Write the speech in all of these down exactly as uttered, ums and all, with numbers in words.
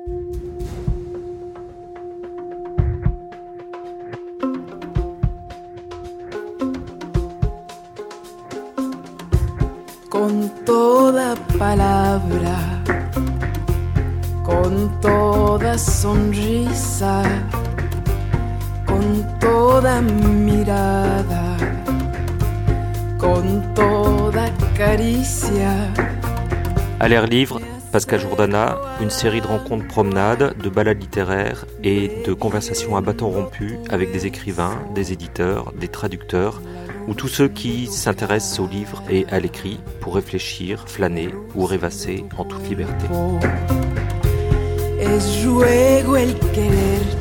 Con toda palabra, con toda sonrisa, con toda mirada, con toda caricia. À l'air livre, Pascal Jourdana, une série de rencontres promenades, de balades littéraires et de conversations à bâtons rompus avec des écrivains, des éditeurs, des traducteurs, ou tous ceux qui s'intéressent aux livres et à l'écrit pour réfléchir, flâner ou rêvasser en toute liberté. Es juego el quererte.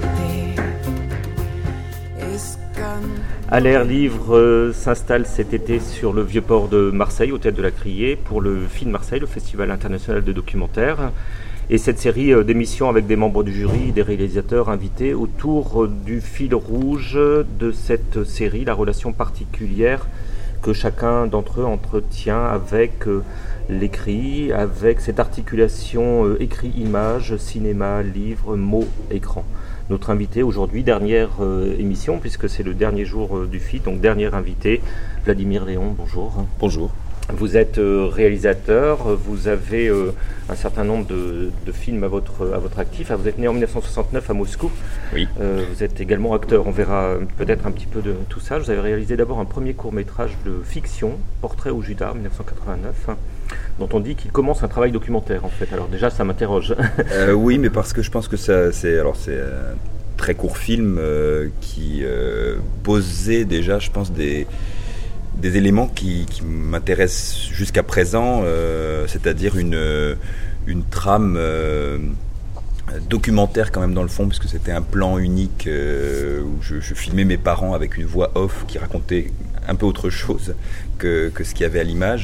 À l'air livre euh, s'installe cet été sur le Vieux-Port de Marseille, au Théâtre de la Criée, pour le F I D Marseille, le Festival international de documentaire. Et cette série euh, d'émissions avec des membres du jury, des réalisateurs invités autour euh, du fil rouge de cette série, la relation particulière que chacun d'entre eux entretient avec euh, l'écrit, avec cette articulation euh, écrit-image, cinéma, livre, mots, écran. Notre invité aujourd'hui, dernière euh, émission, puisque c'est le dernier jour euh, du F I D, donc dernier invité, Vladimir Léon, bonjour. Bonjour. Vous êtes euh, réalisateur, vous avez euh, un certain nombre de, de films à votre, à votre actif. Vous êtes né en dix-neuf cent soixante-neuf à Moscou. Oui. Euh, vous êtes également acteur, on verra peut-être un petit peu de tout ça. Vous avez réalisé d'abord un premier court-métrage de fiction, Portrait au Judas, dix-neuf cent quatre-vingt-neuf, hein, dont on dit qu'il commence un travail documentaire en fait. Alors déjà, ça m'interroge. euh, oui, mais parce que je pense que ça, c'est, alors c'est un très court film euh, qui euh, posait déjà, je pense, des... des éléments qui, qui m'intéressent jusqu'à présent, euh, c'est-à-dire une, une trame euh, documentaire quand même dans le fond, puisque c'était un plan unique euh, où je, je filmais mes parents avec une voix off qui racontait un peu autre chose que, que ce qu'il y avait à l'image,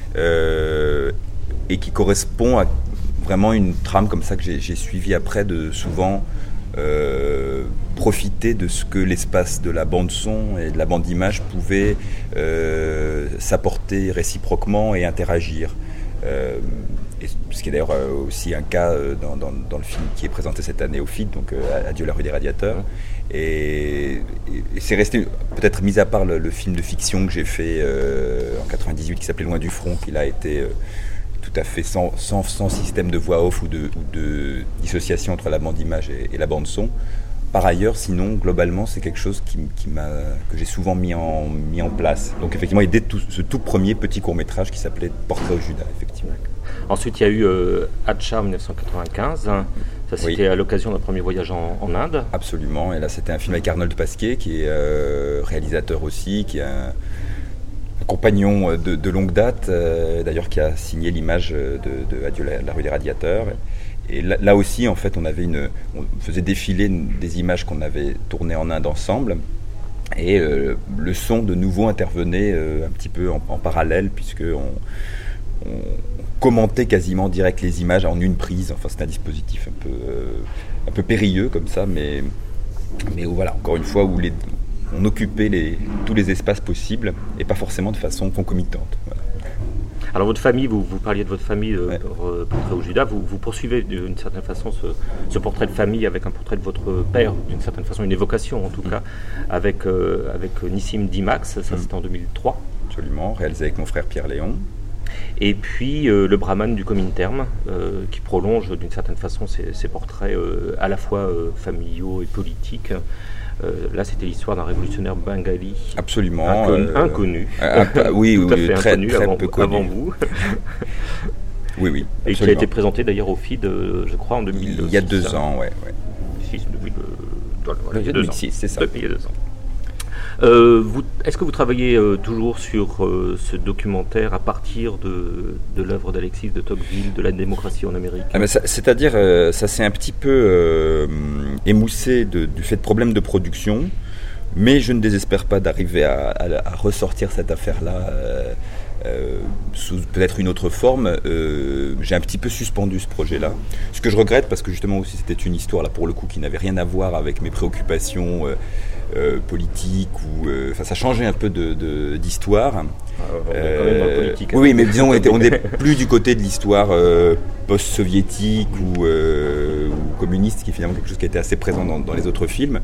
euh, et qui correspond à vraiment une trame comme ça que j'ai, j'ai suivi après de souvent... Euh, profiter de ce que l'espace de la bande-son et de la bande-image pouvait euh, s'apporter réciproquement et interagir. Euh, et ce qui est d'ailleurs aussi un cas dans, dans, dans le film qui est présenté cette année au F I D, donc euh, Adieu la rue des radiateurs. Et, et, et c'est resté, peut-être mis à part le, le film de fiction que j'ai fait euh, en quatre-vingt-dix-huit qui s'appelait Loin du front, qui là a été... Euh, tout à fait sans, sans, sans système de voix off ou de, ou de dissociation entre la bande-image et, et la bande-son. Par ailleurs, sinon, globalement, c'est quelque chose qui, qui m'a, que j'ai souvent mis en, mis en place. Donc effectivement, et dès tout, ce tout premier petit court-métrage qui s'appelait Portrait au Judas, effectivement. Ensuite, il y a eu euh, Hatcha en dix-neuf cent quatre-vingt-quinze. Hein. Ça, c'était oui. À l'occasion d'un premier voyage en, en Inde. Absolument. Et là, c'était un film avec Arnold Pasquier, qui est euh, réalisateur aussi, qui est un... compagnon de, de longue date, euh, d'ailleurs qui a signé l'image de, de Adieu la, la rue des radiateurs. Et là, là aussi, en fait, on avait une, on faisait défiler une, des images qu'on avait tournées en Inde ensemble, et euh, le son de nouveau intervenait euh, un petit peu en, en parallèle, puisque on, on commentait quasiment direct les images en une prise. Enfin, c'est un dispositif un peu, euh, un peu périlleux comme ça, mais, mais voilà, encore une fois, où les on occupait les, tous les espaces possibles et pas forcément de façon concomitante. Voilà. Alors votre famille, vous, vous parliez de votre famille, euh, ouais. pour, euh, Portrait au Judas, vous, vous poursuivez d'une certaine façon ce, ce portrait de famille avec un portrait de votre père, d'une certaine façon une évocation en tout mmh. cas, avec, euh, avec Nissim Dimax, ça mmh. c'était en deux mille trois. Absolument, réalisé avec mon frère Pierre Léon. Et puis euh, le Brahman du Comintern, euh, qui prolonge d'une certaine façon ces, ces portraits euh, à la fois euh, familiaux et politiques. Euh, là, c'était l'histoire d'un révolutionnaire bengali. Absolument. Incon- euh, inconnu. Un, un, oui, Tout oui, à fait très, inconnu très avant, peu connu. avant vous. Oui, oui. Et qui a été présenté d'ailleurs au F I D, je crois, en deux mille six. Il y a deux ans, ouais. ouais. six, depuis le, voilà, il y a deux six, ans. C'est ça. Depuis il y a deux ans. Euh, vous, est-ce que vous travaillez euh, toujours sur euh, ce documentaire à partir de, de l'œuvre d'Alexis de Tocqueville, de la démocratie en Amérique? ah ben ça, C'est-à-dire, euh, ça s'est un petit peu euh, émoussé de, du fait de problèmes de production, mais je ne désespère pas d'arriver à, à, à ressortir cette affaire-là euh, euh, sous peut-être une autre forme, euh, j'ai un petit peu suspendu ce projet-là. Ce que je regrette, parce que justement aussi c'était une histoire là pour le coup qui n'avait rien à voir avec mes préoccupations euh, euh, politiques ou, euh, enfin ça changeait un peu de, de, d'histoire. Ah, on est quand même dans la politique. Euh, oui, mais disons on n'est plus du côté de l'histoire euh, post-soviétique ou, euh, ou communiste, qui est finalement quelque chose qui était assez présent dans, dans les autres films.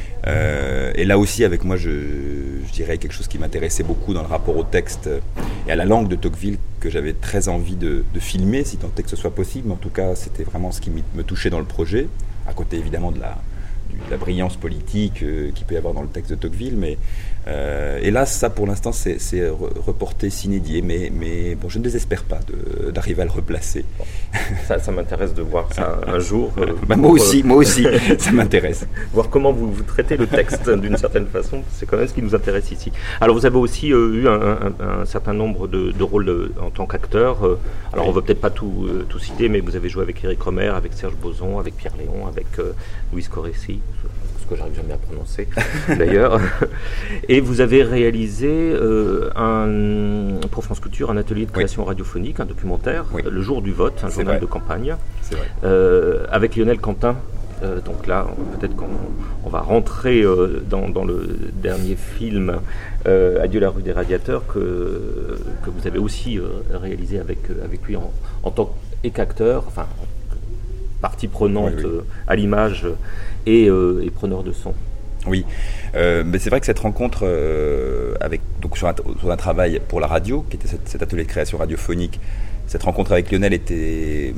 Euh, et là aussi, avec moi, je, je dirais quelque chose qui m'intéressait beaucoup dans le rapport au texte et à la langue de Tocqueville, que j'avais très envie de, de filmer, si tant est que ce soit possible. Mais en tout cas, c'était vraiment ce qui me touchait dans le projet, à côté évidemment de la, de la brillance politique euh, qu'il peut y avoir dans le texte de Tocqueville. Mais euh, hélas, ça pour l'instant, c'est, c'est reporté sine die, mais, mais bon, je ne désespère pas de, d'arriver à le replacer. Bon, ça, ça m'intéresse de voir ça un jour. Euh, bah, moi aussi, euh, moi aussi, ça m'intéresse. Voir comment vous, vous traitez le texte d'une certaine façon, c'est quand même ce qui nous intéresse ici. Alors vous avez aussi euh, eu un, un, un certain nombre de, de rôles de, en tant qu'acteur. Euh, alors oui. On ne veut peut-être pas tout, euh, tout citer, mais vous avez joué avec Éric Rohmer, avec Serge Boson, avec Pierre Léon, avec euh, Louise Coressi, ce que j'arrive jamais à prononcer d'ailleurs. Et vous avez réalisé euh, un, pour France Culture un atelier de création oui. radiophonique, un documentaire, oui. Le jour du vote, un c'est journal vrai. de campagne, c'est vrai. Euh, avec Lionel Quentin. Euh, donc là, peut-être qu'on on va rentrer euh, dans, dans le dernier film euh, Adieu la rue des Radiateurs que, que vous avez aussi euh, réalisé avec, avec lui en, en tant qu'acteur, enfin partie prenante oui, oui. Euh, à l'image et, euh, et preneur de son. Oui, euh, mais c'est vrai que cette rencontre euh, avec, donc sur, un, sur un travail pour la radio, qui était cet, cet atelier de création radiophonique, cette rencontre avec Lionel était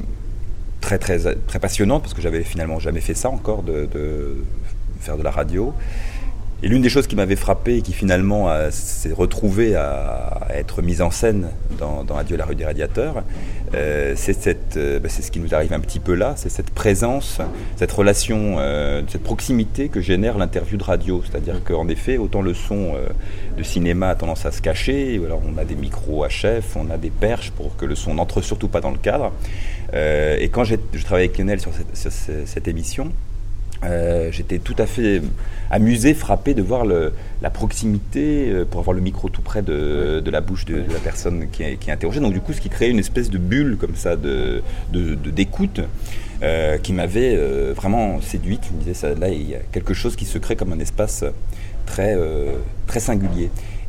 très très très passionnante parce que j'avais finalement jamais fait ça encore, de, de faire de la radio. Et l'une des choses qui m'avait frappé et qui finalement a, s'est retrouvée à, à être mise en scène dans, dans Adieu la rue des Radiateurs, euh, c'est, cette, euh, bah, c'est ce qui nous arrive un petit peu là, c'est cette présence, cette relation, euh, cette proximité que génère l'interview de radio. C'est-à-dire qu'en effet, autant le son euh, de cinéma a tendance à se cacher, ou alors on a des micros H F, on a des perches pour que le son n'entre surtout pas dans le cadre. Euh, et quand j'ai, je travaillais avec Lionel sur cette, sur cette émission, Euh, j'étais tout à fait amusé, frappé de voir le, la proximité euh, pour avoir le micro tout près de, de la bouche de, de la personne qui est, qui est interrogée. Donc du coup, ce qui créait une espèce de bulle comme ça de, de, de, d'écoute euh, qui m'avait euh, vraiment séduite. Je me disais, ça, là, il y a quelque chose qui se crée comme un espace très, euh, très singulier.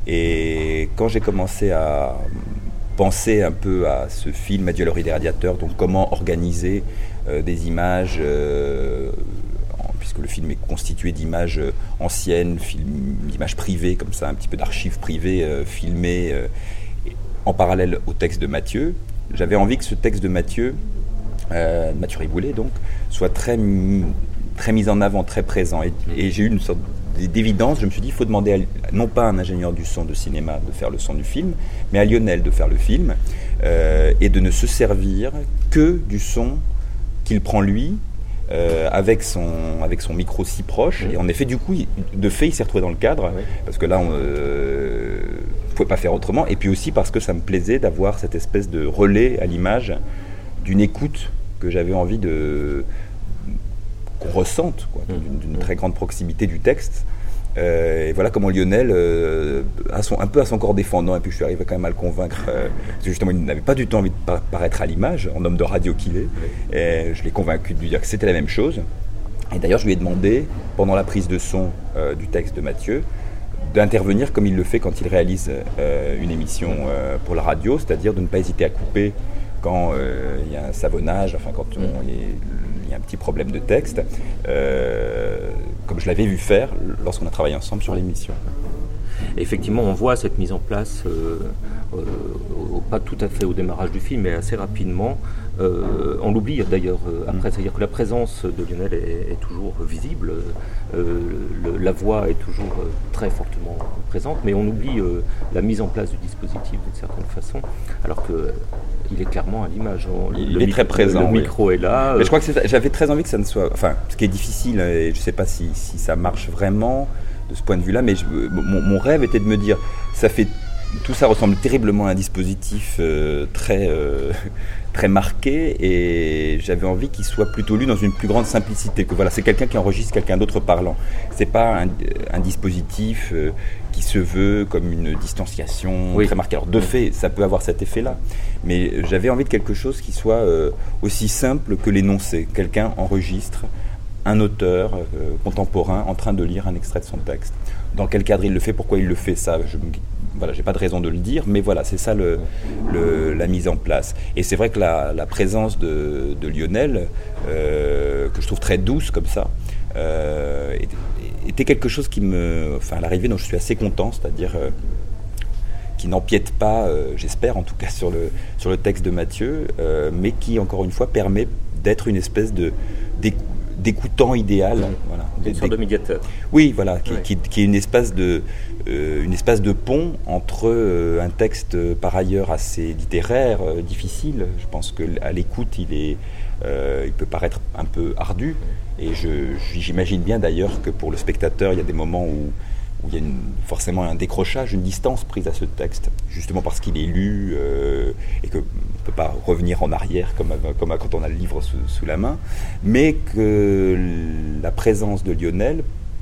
Et quand j'ai commencé à penser un peu à ce film Adieu la rue des Radiateurs, donc comment organiser euh, des images euh, puisque le film est constitué d'images anciennes, film, d'images privées, comme ça, un petit peu d'archives privées euh, filmées euh, en parallèle au texte de Mathieu. J'avais envie que ce texte de Mathieu, euh, Mathieu Riboulet donc, soit très, très mis en avant, très présent. Et, et j'ai eu une sorte d'évidence, je me suis dit, il faut demander à, non pas à un ingénieur du son de cinéma de faire le son du film, mais à Lionel de faire le film, euh, et de ne se servir que du son qu'il prend lui, Euh, avec, son, avec son micro si proche. Mmh. Et en effet, du coup, il, de fait, il s'est retrouvé dans le cadre, oui. parce que là, on ne euh, pouvait pas faire autrement. Et puis aussi parce que ça me plaisait d'avoir cette espèce de relais à l'image d'une écoute que j'avais envie de, qu'on ressente, quoi, mmh. d'une, d'une très grande proximité du texte. Euh, et voilà comment Lionel, euh, a son, un peu à son corps défendant, et puis je suis arrivé quand même à le convaincre, euh, parce que justement il n'avait pas du tout envie de par- paraître à l'image, en homme de radio qu'il est, et je l'ai convaincu de lui dire que c'était la même chose. Et d'ailleurs je lui ai demandé, pendant la prise de son euh, du texte de Mathieu, d'intervenir comme il le fait quand il réalise euh, une émission euh, pour la radio, c'est-à-dire de ne pas hésiter à couper quand euh, il y a un savonnage, enfin quand on, il y a un petit problème de texte, euh, comme je l'avais vu faire lorsqu'on a travaillé ensemble sur l'émission. Effectivement, on voit cette mise en place, euh, euh, pas tout à fait au démarrage du film, mais assez rapidement. Euh, on l'oublie d'ailleurs euh, après, c'est-à-dire que la présence de Lionel est, est toujours visible, euh, le, la voix est toujours euh, très fortement présente, mais on oublie euh, la mise en place du dispositif d'une certaine façon, alors que euh, il est clairement à l'image. On, il le est mi- très présent. Le, le micro oui. est là. Mais je crois que c'est, j'avais très envie que ça ne soit, enfin, ce qui est difficile, et je ne sais pas si, si ça marche vraiment de ce point de vue-là, mais je, mon, mon rêve était de me dire, ça fait tout ça ressemble terriblement à un dispositif euh, très, euh, très marqué, et j'avais envie qu'il soit plutôt lu dans une plus grande simplicité. Que voilà, c'est quelqu'un qui enregistre quelqu'un d'autre parlant. C'est pas un, un dispositif euh, qui se veut comme une distanciation oui. très marquée. Alors de fait, ça peut avoir cet effet-là, mais j'avais envie de quelque chose qui soit euh, aussi simple que l'énoncé. Quelqu'un enregistre un auteur euh, contemporain en train de lire un extrait de son texte. Dans quel cadre il le fait, pourquoi il le fait, ça, je voilà, j'ai pas de raison de le dire, mais voilà, c'est ça le, le, la mise en place. Et c'est vrai que la, la présence de, de Lionel, euh, que je trouve très douce comme ça, euh, était quelque chose qui me, enfin, à l'arrivée, dont je suis assez content, c'est-à-dire euh, qui n'empiète pas, euh, j'espère en tout cas, sur le, sur le texte de Mathieu, euh, mais qui, encore une fois, permet d'être une espèce de d'écoute d'écoutant idéal, mmh. voilà, une sorte de médiateur. Oui, voilà, qui, ouais. qui, qui est une espèce de, euh, une espèce de pont entre euh, un texte euh, par ailleurs assez littéraire, euh, difficile. Je pense que à l'écoute, il est, euh, il peut paraître un peu ardu, et je, j'imagine bien d'ailleurs que pour le spectateur, il y a des moments où, où il y a une, forcément un décrochage, une distance prise à ce texte, justement parce qu'il est lu euh, et qu'on ne peut pas revenir en arrière comme, comme quand on a le livre sous, sous la main, mais que la présence de Lionel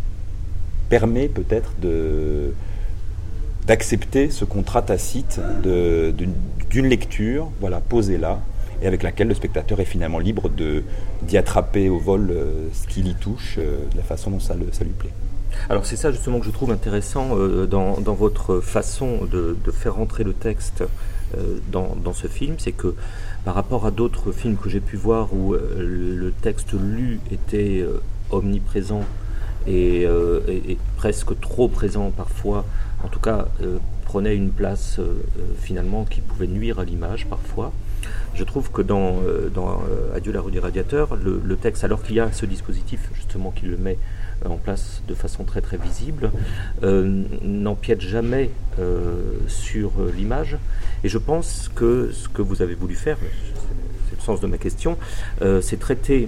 permet peut-être de, d'accepter ce contrat tacite de, de, d'une lecture, voilà, posée là, et avec laquelle le spectateur est finalement libre de, d'y attraper au vol euh, ce qui l'y touche, euh, de la façon dont ça, le, ça lui plaît. Alors c'est ça justement que je trouve intéressant euh, dans, dans votre façon de, de faire rentrer le texte euh, dans, dans ce film, c'est que par rapport à d'autres films que j'ai pu voir où euh, le texte lu était euh, omniprésent et, euh, et, et presque trop présent parfois, en tout cas euh, prenait une place euh, finalement qui pouvait nuire à l'image parfois. Je trouve que dans, euh, dans euh, Adieu la rue des Radiateurs, le, le texte, alors qu'il y a ce dispositif justement qui le met en place de façon très très visible, euh, n'empiète jamais euh, sur euh, l'image. Et je pense que ce que vous avez voulu faire, c'est le sens de ma question, euh, c'est traiter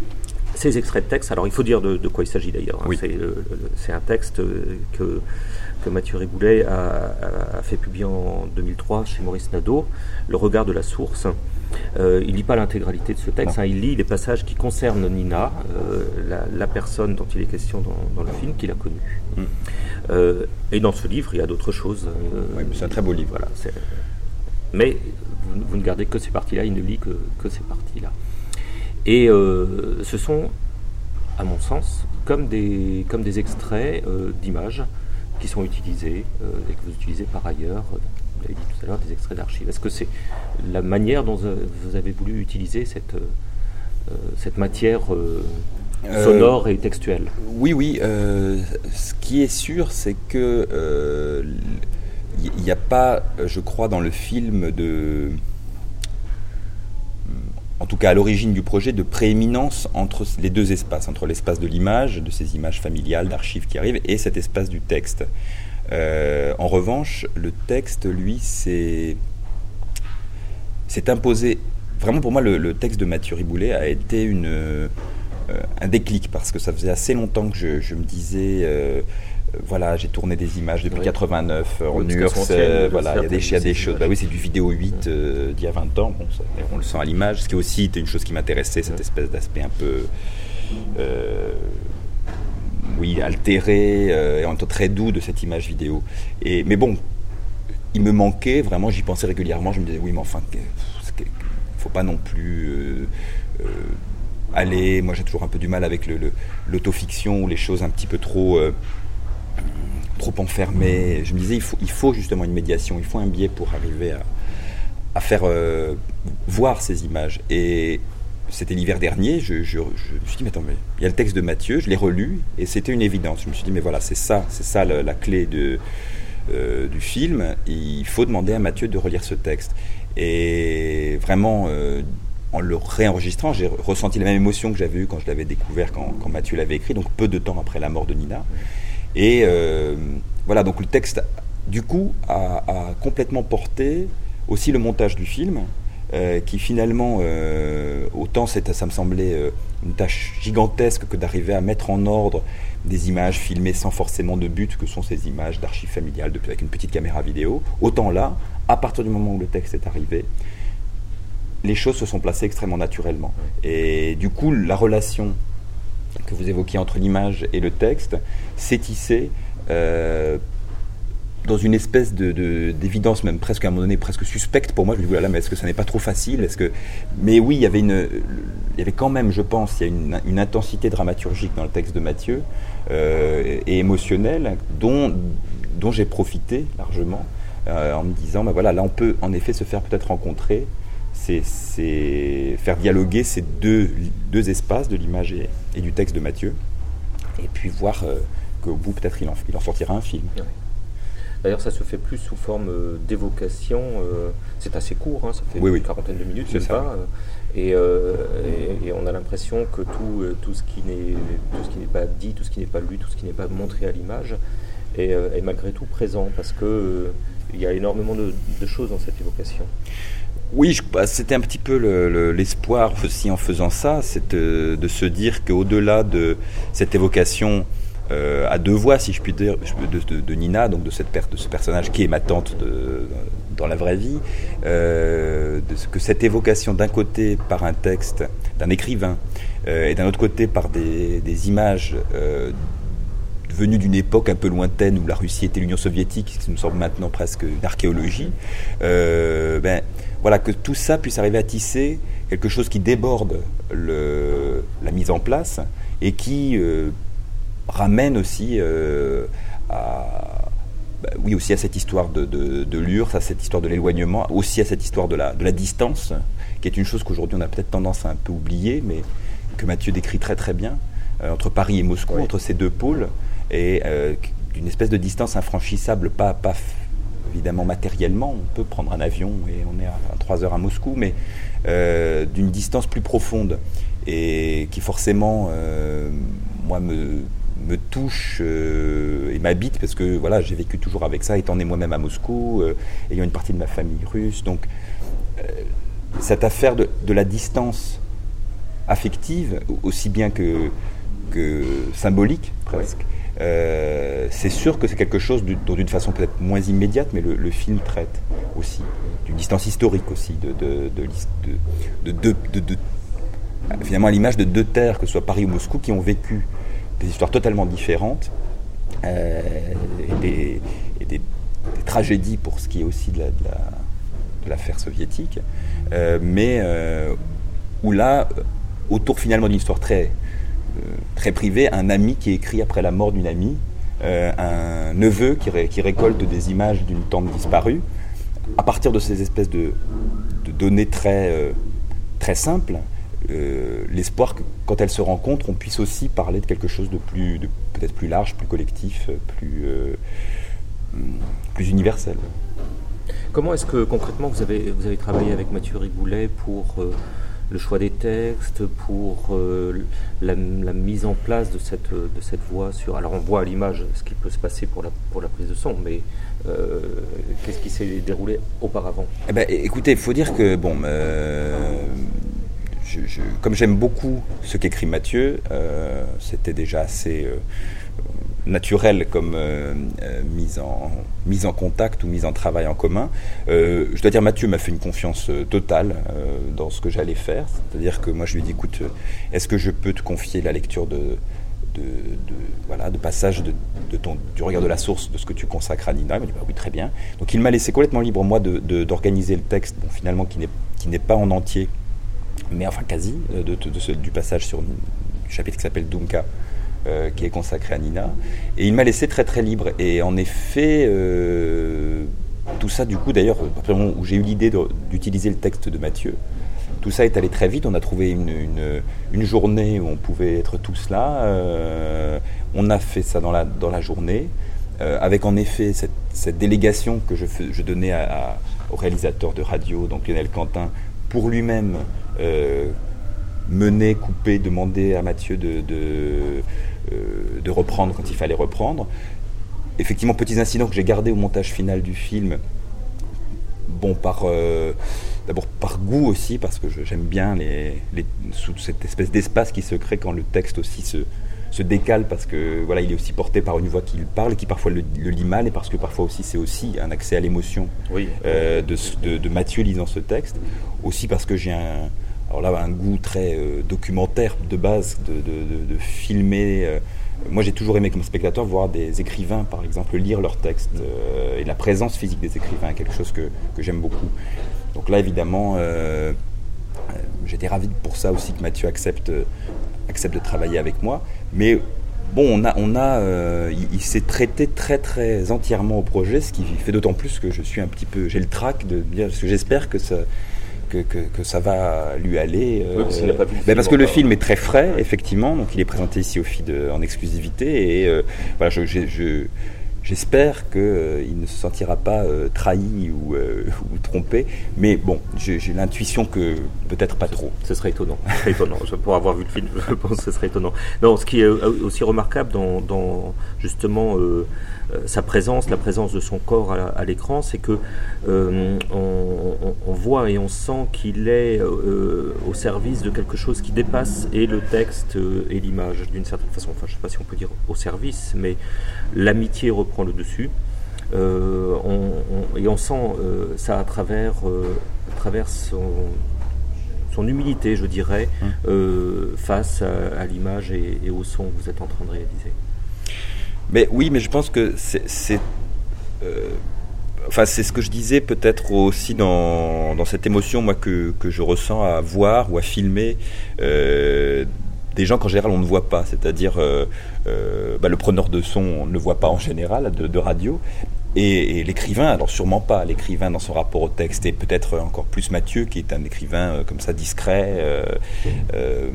ces extraits de texte. Alors il faut dire de, de quoi il s'agit d'ailleurs. Hein. Oui. C'est, euh, c'est un texte que, que Mathieu Riboulet a, a fait publier en deux mille trois chez Maurice Nadeau, Le regard de la source. Euh, il ne lit pas l'intégralité de ce texte, hein, il lit les passages qui concernent Nina, euh, la, la personne dont il est question dans, dans le film, qu'il a connue. Mm. Euh, et dans ce livre, il y a d'autres choses. Euh, oui, c'est un très beau livre. Voilà, c'est... Mais vous, vous ne gardez que ces parties-là, il ne lit que, que ces parties-là. Et euh, ce sont, à mon sens, comme des, comme des extraits euh, d'images qui sont utilisés euh, et que vous utilisez par ailleurs. Vous l'avez dit tout à l'heure, des extraits d'archives. Est-ce que c'est la manière dont vous avez voulu utiliser cette, euh, cette matière euh, sonore euh, et textuelle ? Oui, oui. Euh, ce qui est sûr, c'est que il n'y a pas, je crois, dans le film de... En tout cas, à l'origine du projet, de prééminence entre les deux espaces, entre l'espace de l'image, de ces images familiales, d'archives qui arrivent, et cet espace du texte. Euh, en revanche, le texte, lui, s'est, s'est imposé. Vraiment, pour moi, le, le texte de Mathieu Riboulet a été une, euh, un déclic, parce que ça faisait assez longtemps que je, je me disais, euh, voilà, j'ai tourné des images depuis oui. quatre-vingt-neuf, en oui, N U R S, euh, voilà, il y a des, il y a des choses. Bah oui, c'est du vidéo huit euh, d'il y a vingt ans, bon, ça, on le sent à l'image, ce qui aussi était une chose qui m'intéressait, cette espèce d'aspect un peu... Euh, oui, altéré euh, et en même temps très doux de cette image vidéo. Et, mais bon, il me manquait, vraiment, j'y pensais régulièrement, je me disais, oui, mais enfin, il ne faut pas non plus euh, euh, aller... Moi, j'ai toujours un peu du mal avec le, le, l'autofiction ou les choses un petit peu trop, euh, trop enfermées. Je me disais, il faut, il faut justement une médiation, il faut un biais pour arriver à, à faire euh, voir ces images. Et... C'était l'hiver dernier, je, je, je me suis dit, mais attends, mais il y a le texte de Mathieu, je l'ai relu, et c'était une évidence. Je me suis dit, mais voilà, c'est ça, c'est ça la, la clé de, euh, du film. Il faut demander à Mathieu de relire ce texte. Et vraiment, euh, en le réenregistrant, j'ai ressenti la même émotion que j'avais eue quand je l'avais découvert, quand, quand Mathieu l'avait écrit, donc peu de temps après la mort de Nina. Et euh, voilà, donc le texte, du coup, a, a complètement porté aussi le montage du film. euh, qui finalement, euh, autant c'était, ça me semblait euh, une tâche gigantesque que d'arriver à mettre en ordre des images filmées sans forcément de but, que sont ces images d'archives familiales de, avec une petite caméra vidéo. Autant là, à partir du moment où le texte est arrivé, les choses se sont placées extrêmement naturellement. Et du coup, la relation que vous évoquiez entre l'image et le texte s'est tissée euh, dans une espèce de, de, d'évidence, même presque à un moment donné, presque suspecte pour moi. Je me dis, voilà, mais est-ce que ça n'est pas trop facile, est-ce que... Mais oui, il y avait une, il y avait quand même, je pense, il y a une, une intensité dramaturgique dans le texte de Mathieu euh, et émotionnelle dont, dont j'ai profité largement euh, en me disant, ben voilà, là on peut en effet se faire peut-être rencontrer, c'est, c'est faire dialoguer ces deux, deux espaces de l'image et, et du texte de Mathieu, et puis voir euh, qu'au bout peut-être il en, il en sortira un film. Ouais. D'ailleurs, ça se fait plus sous forme euh, d'évocation. Euh, c'est assez court, hein, ça fait oui, une oui. quarantaine de minutes, c'est c'est ça. pas. Euh, et, euh, et, et on a l'impression que tout, euh, tout ce qui n'est, tout ce qui n'est pas dit, tout ce qui n'est pas lu, tout ce qui n'est pas montré à l'image est, euh, est malgré tout présent, parce que euh, il y a énormément de, de choses dans cette évocation. Oui, je, bah, c'était un petit peu le, le, l'espoir aussi en faisant ça, c'est de, de se dire qu'au-delà de cette évocation euh, à deux voix, si je puis dire, de, de, de Nina, donc de, cette per, de ce personnage qui est ma tante de, dans la vraie vie, euh, de, que cette évocation d'un côté par un texte d'un écrivain euh, et d'un autre côté par des, des images euh, venu d'une époque un peu lointaine où la Russie était l'Union soviétique, ce qui nous semble maintenant presque une archéologie, euh, ben, voilà, que tout ça puisse arriver à tisser quelque chose qui déborde le, la mise en place et qui euh, ramène aussi euh, à, ben, oui, aussi à cette histoire de, de, de l'U R S S, à cette histoire de l'éloignement, aussi à cette histoire de la, de la distance, qui est une chose qu'aujourd'hui on a peut-être tendance à un peu oublier, mais que Mathieu décrit très très bien, euh, entre Paris et Moscou, oui. Entre ces deux pôles, et euh, d'une espèce de distance infranchissable, pas, pas évidemment matériellement, on peut prendre un avion et on est à, à trois heures à Moscou, mais euh, d'une distance plus profonde et qui forcément, euh, moi, me, me touche euh, et m'habite parce que voilà, j'ai vécu toujours avec ça, étant né moi-même à Moscou, euh, ayant une partie de ma famille russe, donc euh, cette affaire de, de la distance affective, aussi bien que, que symbolique presque, Euh, c'est sûr que c'est quelque chose de, d'une façon peut-être moins immédiate, mais le, le film traite aussi d'une distance historique aussi, de, de, de, de, de, de, de finalement à l'image de deux terres, que ce soit Paris ou Moscou, qui ont vécu des histoires totalement différentes euh, et, des, et des, des tragédies pour ce qui est aussi de, la, de, la, de l'affaire soviétique, euh, mais euh, où là, autour finalement d'une histoire très très privé, un ami qui écrit après la mort d'une amie, euh, un neveu qui, ré, qui récolte des images d'une tante disparue, à partir de ces espèces de, de données très, euh, très simples, euh, l'espoir que quand elles se rencontrent, on puisse aussi parler de quelque chose de, plus, de peut-être plus large, plus collectif, plus, euh, plus universel. Comment est-ce que concrètement vous avez, vous avez travaillé avec Mathieu Rigoulet pour euh, le choix des textes, pour euh, la, la mise en place de cette, de cette voix sur... Alors on voit à l'image ce qui peut se passer pour la, pour la prise de son, mais euh, qu'est-ce qui s'est déroulé auparavant ? Eh ben, écoutez, il faut dire que, bon, euh, je, je, comme j'aime beaucoup ce qu'écrit Mathieu, euh, c'était déjà assez euh, naturel comme euh, euh, mise, en, mise en contact ou mise en travail en commun. Euh, je dois dire, Mathieu m'a fait une confiance euh, totale euh, dans ce que j'allais faire. C'est-à-dire que moi, je lui ai dit, écoute, est-ce que je peux te confier la lecture de, de, de, voilà, de passages de, de ton, du regard de la source de ce que tu consacres à Nina ? Il m'a dit, bah oui, très bien. Donc il m'a laissé complètement libre, moi, de, de, d'organiser le texte, bon, finalement, qui n'est, qui n'est pas en entier, mais enfin quasi, de, de, de ce, du passage sur du chapitre qui s'appelle Dunka, Euh, qui est consacré à Nina, et il m'a laissé très très libre. Et en effet, euh, tout ça, du coup, d'ailleurs, à partir du moment où j'ai eu l'idée de, d'utiliser le texte de Mathieu, tout ça est allé très vite. On a trouvé une, une, une journée où on pouvait être tous là. Euh, on a fait ça dans la, dans la journée, euh, avec en effet cette, cette délégation que je, fais, je donnais à, à, au réalisateur de radio, donc Lionel Quentin, pour lui-même euh, mener, couper, demander à Mathieu de, de, euh, de reprendre quand il fallait reprendre. Effectivement, petits incidents que j'ai gardés au montage final du film, bon, par, euh, d'abord par goût aussi, parce que je, j'aime bien les, les, sous cette espèce d'espace qui se crée quand le texte aussi se, se décale, parce que voilà, il est aussi porté par une voix qui parle, qui parfois le, le lit mal, et parce que parfois aussi c'est aussi un accès à l'émotion oui. euh, de, de, de Mathieu lisant ce texte. Aussi parce que j'ai un, alors là, un goût très euh, documentaire de base, de, de, de, de filmer. Euh, moi, j'ai toujours aimé comme spectateur voir des écrivains, par exemple, lire leurs textes, euh, et la présence physique des écrivains est quelque chose que, que j'aime beaucoup. Donc là, évidemment, euh, j'étais ravi pour ça aussi que Mathieu accepte, accepte de travailler avec moi. Mais bon, on a, on a, euh, il, il s'est traité très, très entièrement au projet, ce qui fait d'autant plus que je suis un petit peu, j'ai le trac de dire, parce que j'espère que ça. Que, que, que ça va lui aller. Euh, oui, parce, qu'il n'a pas vu le ben parce que le encore. film est très frais, effectivement, donc il est présenté ici au F I D en exclusivité, et euh, voilà, je, je, je, j'espère qu'il euh, ne se sentira pas euh, trahi ou, euh, ou trompé, mais bon, j'ai, j'ai l'intuition que peut-être pas ce, trop. Ce serait étonnant, ce serait étonnant. Je, pour avoir vu le film, je pense que ce serait étonnant. Non, ce qui est aussi remarquable dans, dans justement euh, euh, sa présence, la présence de son corps à, à l'écran, c'est que euh, on, on, on voit et on sent qu'il est euh, au service de quelque chose qui dépasse et le texte euh, et l'image d'une certaine façon. Enfin, je ne sais pas si on peut dire au service, mais l'amitié reprend le dessus. Euh, on, on, et on sent euh, ça à travers, euh, à travers son, son humilité, je dirais, euh, face à, à l'image et, et au son que vous êtes en train de réaliser. Mais oui, mais je pense que c'est, c'est, euh, enfin, c'est ce que je disais peut-être aussi dans, dans cette émotion moi, que, que je ressens à voir ou à filmer euh, des gens qu'en général on ne voit pas, c'est-à-dire euh, euh, bah, le preneur de son, on ne le voit pas en général, de, de radio, et, et l'écrivain, alors sûrement pas, l'écrivain dans son rapport au texte, et peut-être encore plus Mathieu, qui est un écrivain euh, comme ça discret, euh, euh,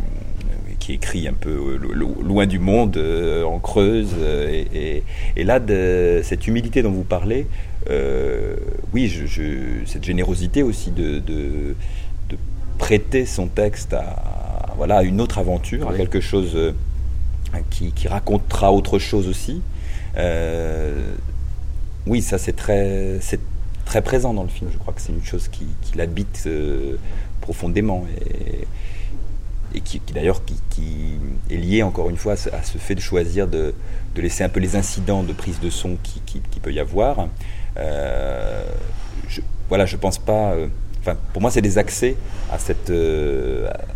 qui écrit un peu euh, loin du monde, euh, en Creuse, euh, et, et, et là, de, cette humilité dont vous parlez, euh, oui, je, je, cette générosité aussi de, de, de prêter son texte à, voilà, à une autre aventure, oui. à quelque chose euh, qui, qui racontera autre chose aussi. Euh, oui, ça c'est très, c'est très présent dans le film. Je crois que c'est une chose qui, qui l'habite euh, profondément et, et qui, qui d'ailleurs qui, qui est liée encore une fois à ce, à ce fait de choisir de, de laisser un peu les incidents de prise de son qui, qui, qui peut y avoir. Euh, je, voilà, je pense pas. Euh, enfin, pour moi, c'est des accès à cette euh, à,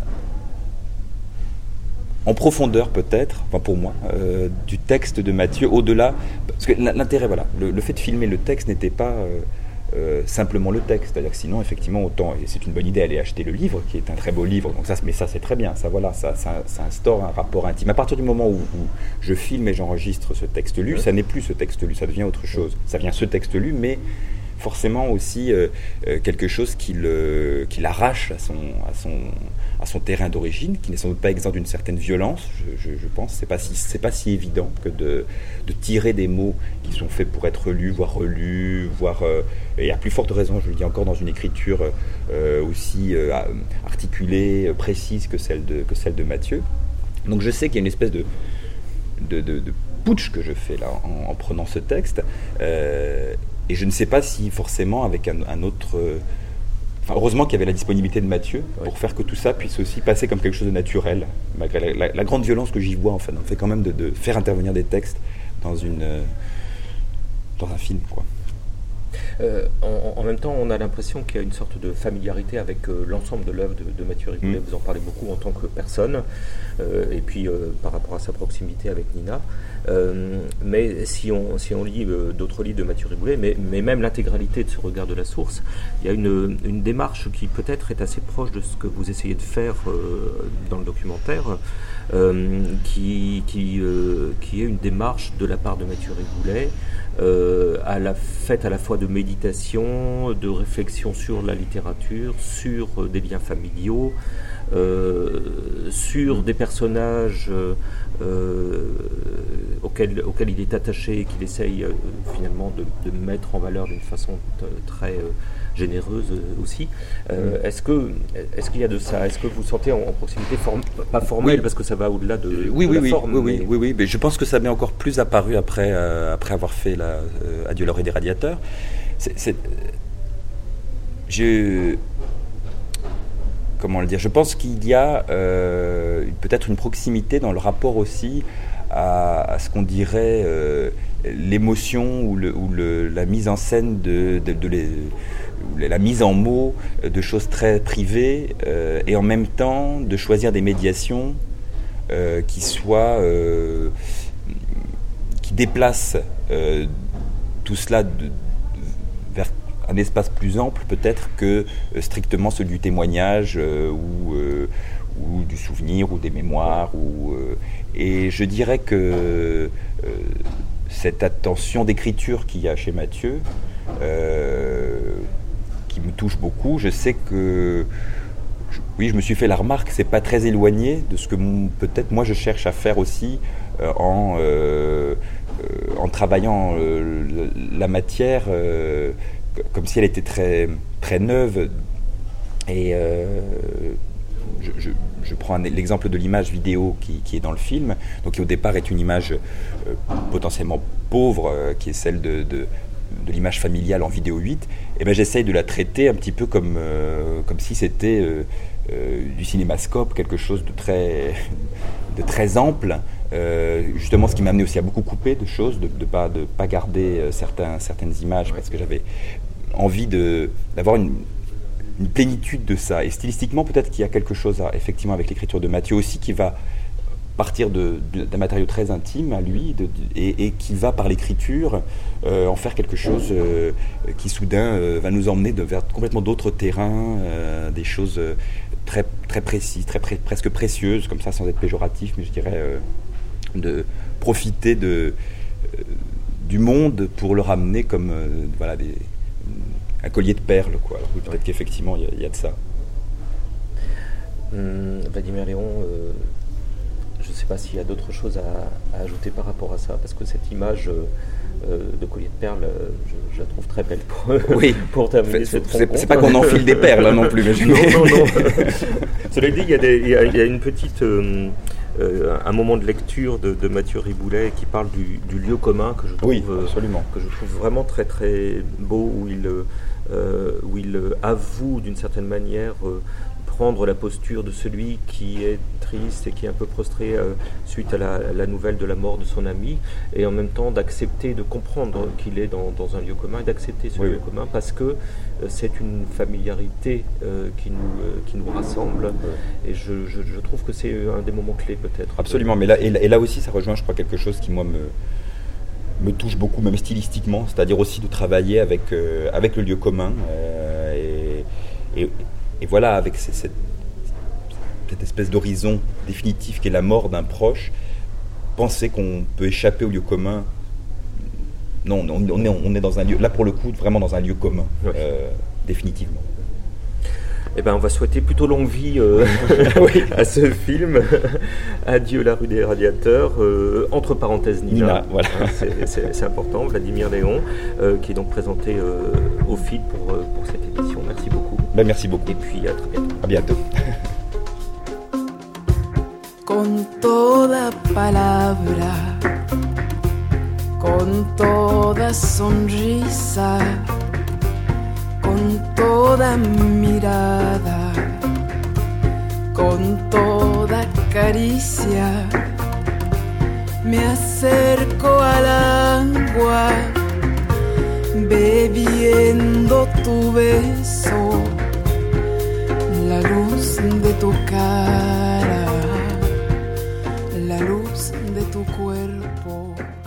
en profondeur peut-être, enfin pour moi, euh, du texte de Mathieu, au-delà, parce que l'intérêt, voilà, le, le fait de filmer le texte n'était pas euh, euh, simplement le texte, c'est-à-dire que sinon, effectivement, autant, et c'est une bonne idée, aller acheter le livre, qui est un très beau livre, donc ça, mais ça c'est très bien, ça voilà, ça, ça, ça instaure un rapport intime. À partir du moment où, où je filme et j'enregistre ce texte lu, ça n'est plus ce texte lu, ça devient autre chose, ça devient ce texte lu, mais forcément aussi euh, euh, quelque chose qui, le, qui l'arrache à son, à, son, à son terrain d'origine, qui n'est sans doute pas exempt d'une certaine violence, je, je, je pense. C'est pas si, c'est pas si évident que de, de tirer des mots qui sont faits pour être lus, voire relus, voire, euh, et à plus forte raison, je le dis encore, dans une écriture euh, aussi euh, articulée, précise que celle, de, que celle de Mathieu. Donc je sais qu'il y a une espèce de, de, de, de putsch que je fais là en, en prenant ce texte. Euh, Et je ne sais pas si forcément avec un, un autre... Euh, enfin, heureusement qu'il y avait la disponibilité de Mathieu pour oui. faire que tout ça puisse aussi passer comme quelque chose de naturel, malgré la, la, la grande violence que j'y vois, en fait, en fait quand même de, de faire intervenir des textes dans, une, euh, dans un film, quoi. Euh, en, en même temps, on a l'impression qu'il y a une sorte de familiarité avec euh, l'ensemble de l'œuvre de, de Mathieu Rigoulet. Mmh. Vous en parlez beaucoup en tant que personne, euh, et puis euh, par rapport à sa proximité avec Nina. Euh, mais si on, si on lit euh, d'autres livres de Mathieu Rigoulet, mais, mais même l'intégralité de ce regard de la source, il y a une, une démarche qui peut-être est assez proche de ce que vous essayez de faire euh, dans le documentaire, euh, qui, qui, euh, qui est une démarche de la part de Mathieu Rigoulet, Euh, à la faite à la fois de méditation, de réflexion sur la littérature, sur euh, des liens familiaux, euh, sur des personnages euh, euh, auxquels, auxquels il est attaché et qu'il essaye euh, finalement de, de mettre en valeur d'une façon t- très euh, généreuse aussi. Euh, est-ce que, est-ce qu'il y a de ça? Est-ce que vous sentez en, en proximité, form, pas formelle, oui. parce que ça va au-delà de, oui, de oui, la oui, forme? Oui, mais... oui, oui, oui, mais je pense que ça m'est encore plus apparu après, euh, après avoir fait la, euh, Adieu l'orée des radiateurs. C'est, c'est, je, comment le dire, je pense qu'il y a euh, peut-être une proximité dans le rapport aussi à, à ce qu'on dirait euh, l'émotion ou, le, ou le, la mise en scène de, de, de les, la mise en mots de choses très privées euh, et en même temps de choisir des médiations euh, qui soient euh, qui déplacent euh, tout cela de, de, vers un espace plus ample peut-être que euh, strictement celui du témoignage euh, ou, euh, ou du souvenir ou des mémoires ou, euh, et je dirais que euh, cette attention d'écriture qu'il y a chez Mathieu euh, qui me touche beaucoup. Je sais que, je, oui, je me suis fait la remarque, c'est pas très éloigné de ce que mon, peut-être moi je cherche à faire aussi euh, en, euh, euh, en travaillant euh, la matière euh, comme si elle était très, très neuve. Et euh, je, je, je prends un, l'exemple de l'image vidéo qui, qui est dans le film, donc qui au départ est une image euh, potentiellement pauvre, euh, qui est celle de, de de l'image familiale en vidéo huit, et ben j'essaye de la traiter un petit peu comme, euh, comme si c'était euh, euh, du cinémascope, quelque chose de très, de très ample, euh, justement ce qui m'a amené aussi à beaucoup couper de choses, de ne pas, de pas garder euh, certains, certaines images, parce que j'avais envie de, d'avoir une, une plénitude de ça, et stylistiquement peut-être qu'il y a quelque chose à, effectivement avec l'écriture de Mathieu aussi qui va partir de, de, d'un matériau très intime à lui de, de, et, et qui va par l'écriture euh, en faire quelque chose euh, qui soudain euh, va nous emmener de, vers complètement d'autres terrains, euh, des choses très, très précises, très pré- presque précieuses, comme ça sans être péjoratif, mais je dirais euh, de profiter de, euh, du monde pour le ramener comme euh, voilà, des, un collier de perles, quoi. Alors, peut-être ouais. qu'effectivement il y, y a de ça. Hum, Vladimir Léon, euh... je ne sais pas s'il y a d'autres choses à, à ajouter par rapport à ça, parce que cette image euh, de collier de perles, je, je la trouve très belle pour, oui. pour terminer fait, cette c'est, rencontre. C'est pas qu'on enfile des perles hein, non plus. Mais je non, non, non. Cela dit, il y, a des, il, y a, il y a une petite, euh, euh, un moment de lecture de, de Mathieu Riboulet qui parle du, du lieu commun que je trouve, oui, absolument. que je trouve vraiment très très beau, où il, euh, où il avoue d'une certaine manière euh, prendre la posture de celui qui est triste et qui est un peu prostré euh, suite à la, à la nouvelle de la mort de son ami, et en même temps d'accepter, de comprendre qu'il est dans, dans un lieu commun et d'accepter ce oui. lieu commun parce que euh, c'est une familiarité euh, qui, nous, euh, qui nous rassemble oui. et je, je, je trouve que c'est un des moments clés peut-être. Absolument, mais là, et, là, et là aussi ça rejoint je crois quelque chose qui moi me, me touche beaucoup, même stylistiquement, c'est-à-dire aussi de travailler avec, euh, avec le lieu commun euh, et, et Et voilà, avec cette, cette espèce d'horizon définitif qui est la mort d'un proche, penser qu'on peut échapper au lieu commun, non, on, on, est, on est dans un lieu, là pour le coup, vraiment dans un lieu commun, oui. euh, définitivement. Eh ben, on va souhaiter plutôt longue vie euh, oui. à ce film. Adieu la rue des Radiateurs. Euh, entre parenthèses, Nina. Nina voilà. hein, c'est, c'est, c'est important. Vladimir Léon, euh, qui est donc présenté euh, au F I D pour, euh, pour cette édition. Merci beaucoup. Ben, merci beaucoup. Et puis à très bientôt. À bientôt. Con toda palabra, con toda sonrisa, con toda mirada, con toda caricia, me acerco al agua, bebiendo tu beso, la luz de tu cara, la luz de tu cuerpo.